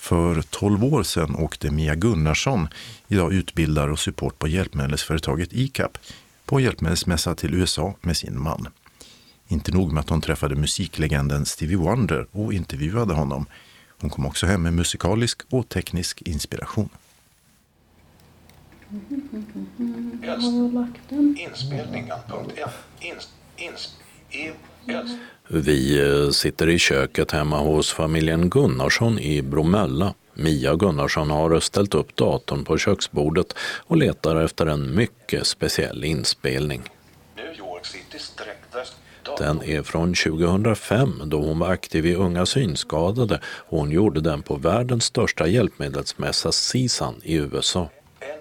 För 12 år sedan åkte Mia Gunnarsson, idag utbildare och support på hjälpmedelsföretaget ICAP, på hjälpmedelsmässa till USA med sin man. Inte nog med att hon träffade musiklegenden Stevie Wonder och intervjuade honom. Hon kom också hem med musikalisk och teknisk inspiration. Vi sitter i köket hemma hos familjen Gunnarsson i Bromölla. Mia Gunnarsson har ställt upp datorn på köksbordet och letar efter en mycket speciell inspelning. Den är från 2005 då hon var aktiv i Unga synskadade och hon gjorde den på världens största hjälpmedelsmässa CSUN i USA.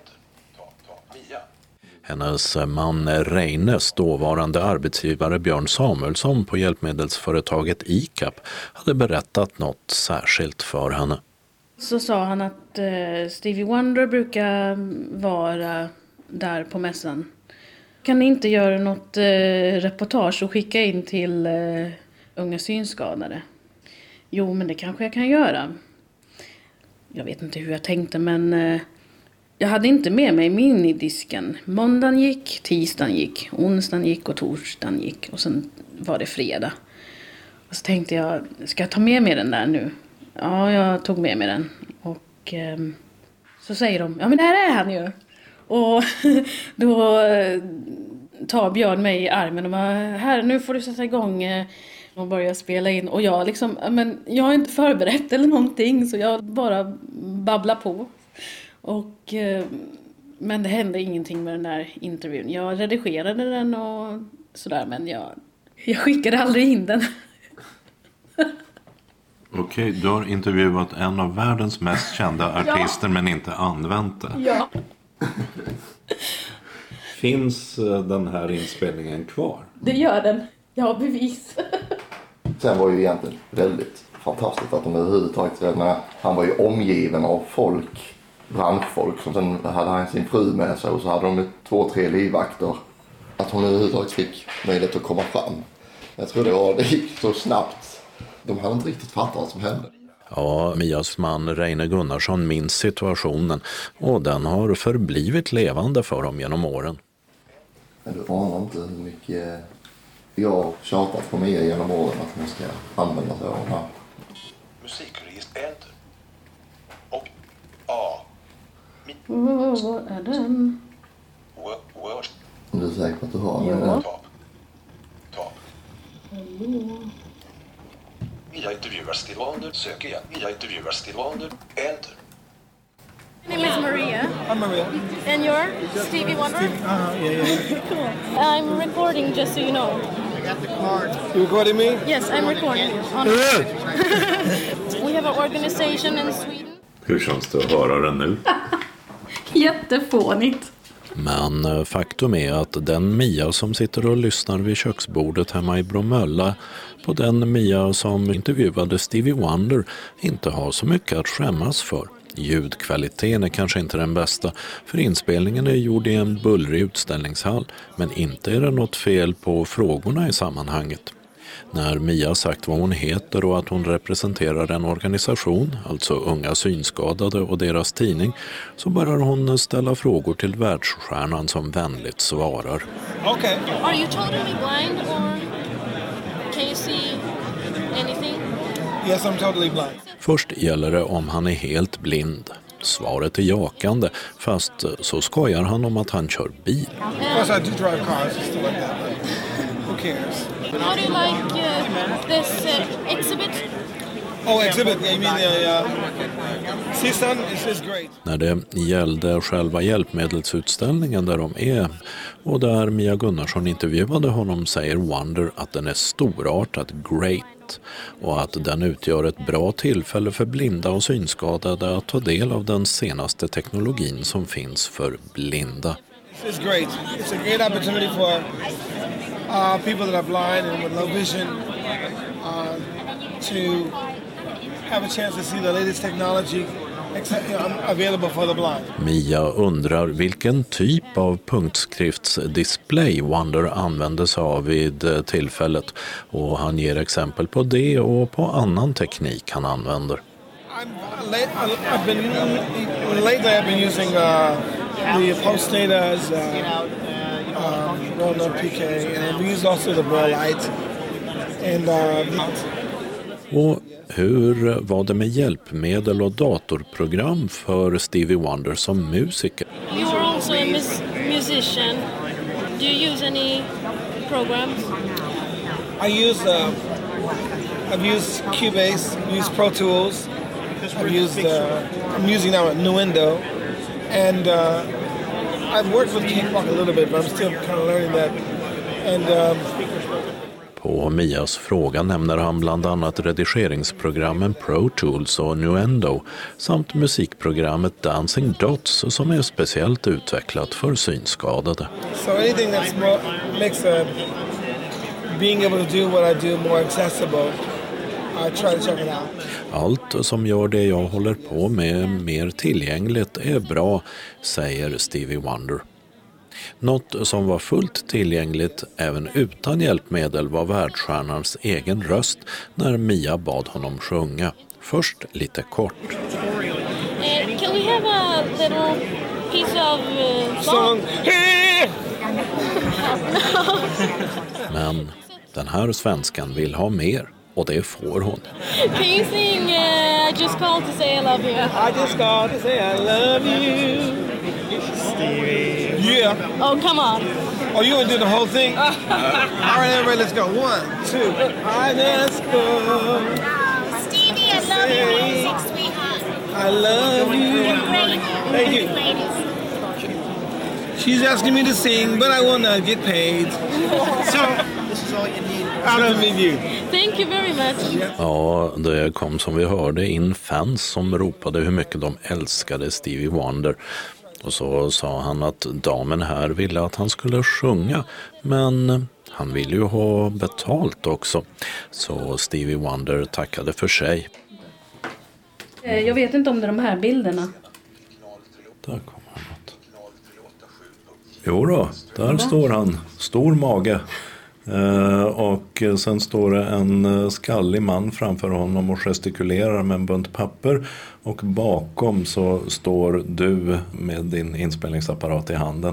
Hennes man Reines, dåvarande arbetsgivare Björn Samuelsson på hjälpmedelsföretaget ICAP, hade berättat något särskilt för henne. Så sa han att Stevie Wonder brukar vara där på mässan. Kan ni inte göra något reportage och skicka in till Unga synskadade? Jo, men det kanske jag kan göra. Jag vet inte hur jag tänkte, men jag hade inte med mig minidisken. Måndagen gick, tisdagen gick, onsdagen gick och torsdagen gick. Och sen var det fredag. Och så tänkte jag, ska jag ta med mig den där nu? Ja, jag tog med mig den. Och så säger de, ja men där är han ju. Och då tar Björn mig i armen och bara, här nu får du sätta igång och börja spela in. Och jag liksom, men jag har inte förberett eller någonting så jag bara babblar på. Och, men det hände ingenting med den där intervjun. Jag redigerade den och sådär, men jag skickade aldrig in den. Okej, du har intervjuat en av världens mest kända artister men inte använt det. Ja. Finns den här inspelningen kvar? Det gör den. Jag har bevis. Sen var ju egentligen väldigt fantastiskt att de överhuvudtaget, han var ju omgiven av folk, branschfolk, som sen hade han sin fru med sig och så hade de 2-3 livvakter. Att hon överhuvudtaget fick möjlighet att komma fram. Jag tror det gick så snabbt. De hade inte riktigt fattat vad som hände. Ja, Mias man Reine Gunnarsson minns situationen och den har förblivit levande för dem genom åren. Du anar inte hur mycket jag har tjatat på Mia genom åren att hon ska använda sig av den här. Musikregister enter. Och A. Vad är den? Word. Är du säker på att du har den? Ja. Top. Mia intervjuar Stevie Wonder. Sök igen. Mia intervjuar Stevie Wonder. Enter. My name is Maria. I'm Maria. And you're Stevie Wonder? Yeah. Cool. I'm recording, just so you know. I got the card. You recording me? Yes, I'm recording. We have an organization in Sweden. Hur känns det att höra den nu? Jättefånigt. Men faktum är att den Mia som sitter och lyssnar vid köksbordet hemma i Bromölla på den Mia som intervjuade Stevie Wonder inte har så mycket att skämmas för. Ljudkvaliteten är kanske inte den bästa, för inspelningen är gjord i en bullrig utställningshall, men inte är det något fel på frågorna i sammanhanget. När Mia sagt vad hon heter och att hon representerar en organisation, alltså Unga synskadade och deras tidning, så börjar hon ställa frågor till världsstjärnan som vänligt svarar. Okay. Are you totally blind or can you see anything? Yes, I'm totally blind. Först gäller det om han är helt blind. Svaret är jakande, fast så skojar han om att han kör bil. Plus I do drive cars and stuff like that, but who cares? How do you like this exhibit? Oh, exhibit. Yeah, you mean the CSUN is great. När det gällde själva hjälpmedelsutställningen där de är och där Mia Gunnarsson intervjuade honom säger Wonder att den är storartat great och att den utgör ett bra tillfälle för blinda och synskadade att ta del av den senaste teknologin som finns för blinda. It's great. It's a great opportunity for people that are blind and with low vision to have a chance to see the latest technology available for the blind. Mia undrar vilken typ av punktskriftsdisplay Wonder använde sig av vid tillfället och han ger exempel på det och på annan teknik han använder. Lately I've been using the Post-Data's well-known PK, and we use also the Braille Light. And Och hur var det med hjälpmedel och datorprogram för Stevie Wonder som musiker? You are also a musician. Do you use any programs? I've used Cubase, used Pro Tools. I'm using now Nuendo, and I've worked with Cakewalk a little bit, but I'm still kind of learning that. And På Mias fråga nämner han bland annat redigeringsprogrammen Pro Tools och Nuendo samt musikprogrammet Dancing Dots som är speciellt utvecklat för synskadade. So anything that makes being able to do what I do more accessible, I try to check it out. Allt som gör det jag håller på med mer tillgängligt är bra, säger Stevie Wonder. Något som var fullt tillgängligt även utan hjälpmedel var världsstjärnans egen röst när Mia bad honom sjunga. Först lite kort. Can we have a little piece of song? Men den här svenskan vill ha mer, och det får hon. Can you sing I just called to say I love you? I just called to say I love you, Stevie. Yeah. Oh, come on. Oh, you want to do the whole thing? All right, everybody, let's go. 1, 2. I just called. Stevie, I love you, music, sweetheart. I love you. Great. Thank you. Ladies. She's asking me to sing, but I want to get paid. So, this is all you need. Out of me, you. Thank you very much. Ja, det kom som vi hörde in fans som ropade hur mycket de älskade Stevie Wonder. Och så sa han att damen här ville att han skulle sjunga, men han ville ju ha betalt också. Så Stevie Wonder tackade för sig. Jag vet inte om det är de här bilderna. Där kommer något. Jo då, där står han. Stor mage. Och sen står det en skallig man framför honom och gestikulerar med en bunt papper. Och bakom så står du med din inspelningsapparat i handen.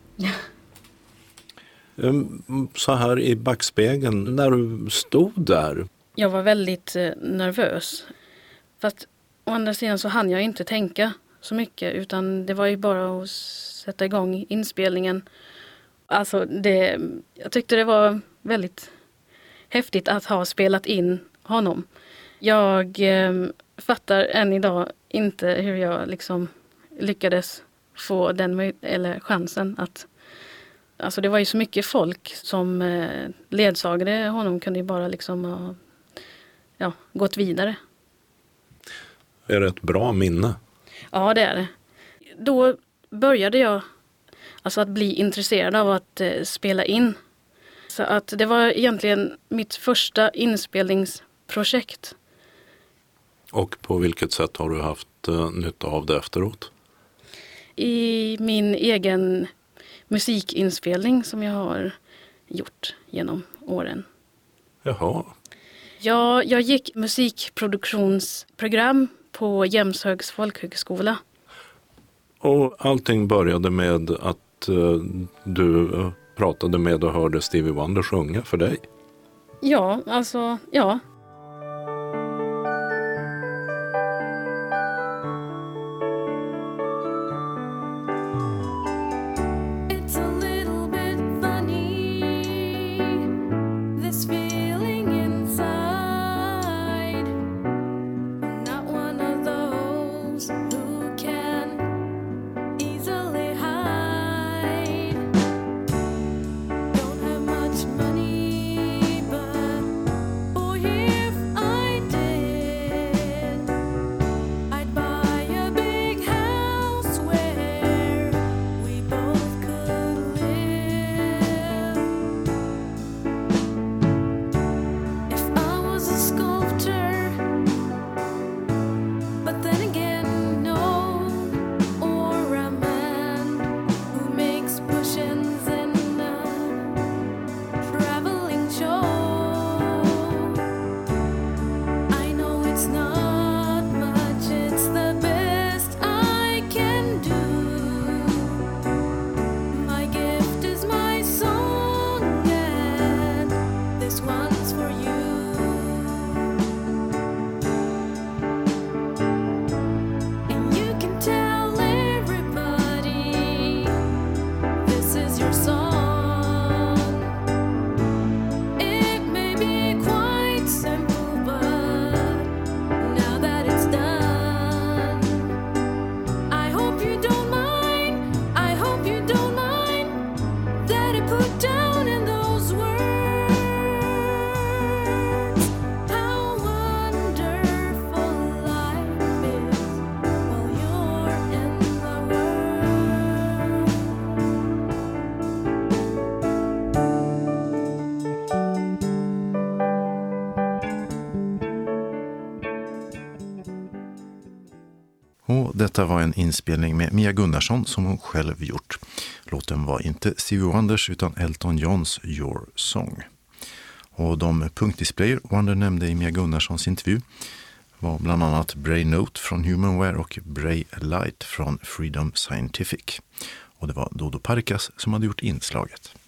Så här i backspegeln, när du stod där. Jag var väldigt nervös. Fast å andra sidan så hann jag inte tänka så mycket. Utan det var ju bara att sätta igång inspelningen. Alltså jag tyckte det var väldigt häftigt att ha spelat in honom. Jag fattar än idag inte hur jag liksom lyckades få den chansen att... Alltså det var ju så mycket folk som ledsagade honom, kunde ju bara liksom gått vidare. Är det ett bra minne? Ja, det är det. Då började jag att bli intresserad av att spela in. Så att det var egentligen mitt första inspelningsprojekt. Och på vilket sätt har du haft nytta av det efteråt? I min egen musikinspelning som jag har gjort genom åren. Jaha. Ja, jag gick musikproduktionsprogram på Jämshögs folkhögskola. Och allting började med att du pratade med och hörde Stevie Wonder sjunga för dig? Ja, alltså, ja. Don't have much money, but boy, Och detta var en inspelning med Mia Gunnarsson som hon själv gjort. Låten var inte Stevie Wonders utan Elton Johns Your Song. Och de punktdisplayer Wonder nämnde i Mia Gunnarssons intervju var bland annat Bray Note från Humanware och Bray Light från Freedom Scientific. Och det var Dodo Parkas som hade gjort inslaget.